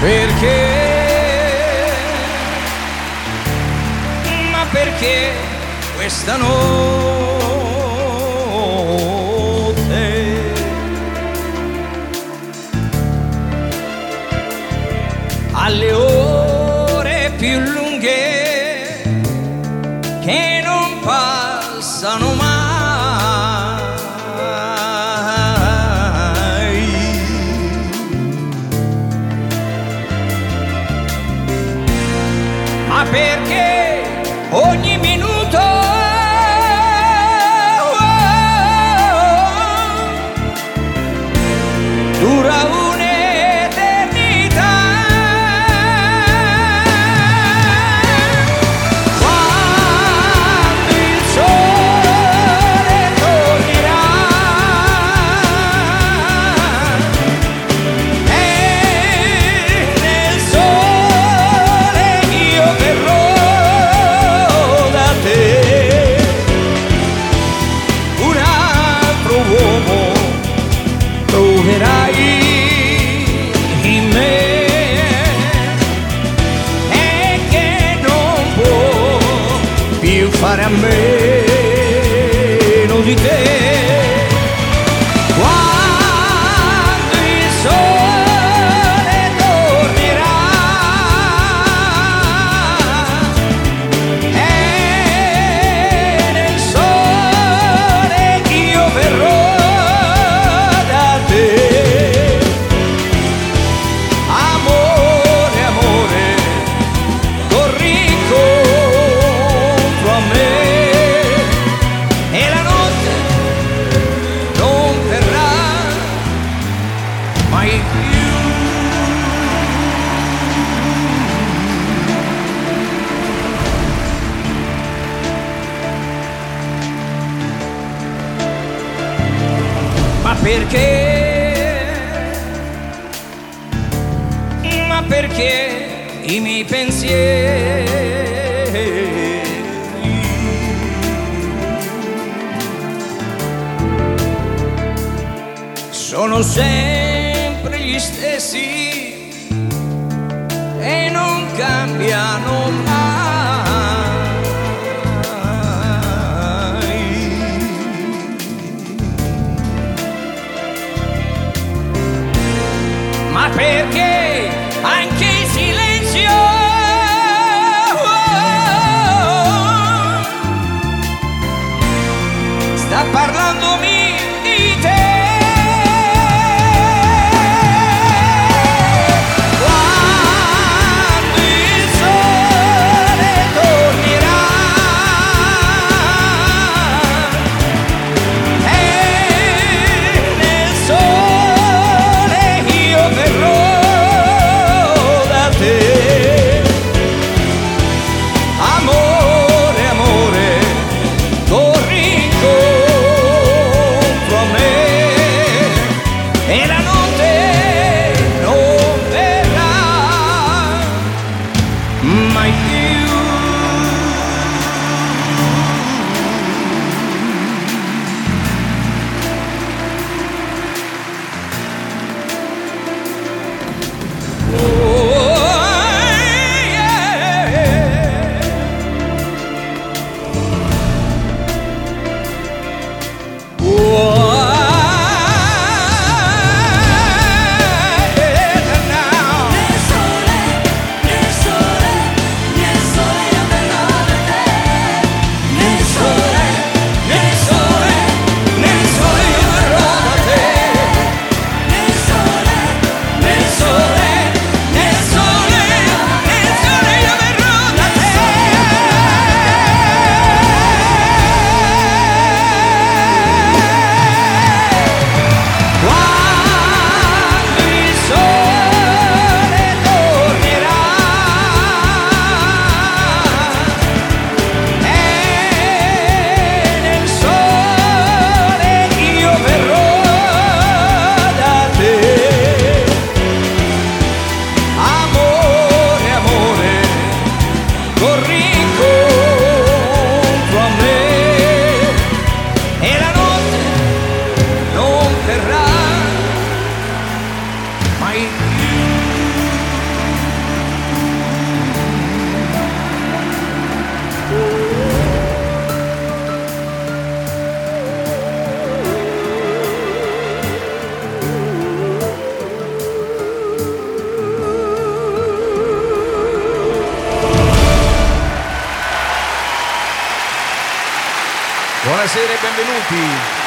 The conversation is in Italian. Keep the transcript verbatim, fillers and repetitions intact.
Perché? Ma perché questa notte alle ore più lunghe che non passano mai, ma perché ogni minuto dura un'eternità. Quando il sole tornerà e nel sole io verrò da te, un altro uomo troverai in me e che non può più fare a meno di te. Quando il sole tornerà e nel sole io verrò da te, amore, amore, corri incontro a me e la notte non verrà mai più. Ma perché? Ma perché i miei pensieri sono sempre gli stessi e non cambiano mai, ma perché anche il silenzio sta parlandomi di te. Quando il sole Buonasera e benvenuti.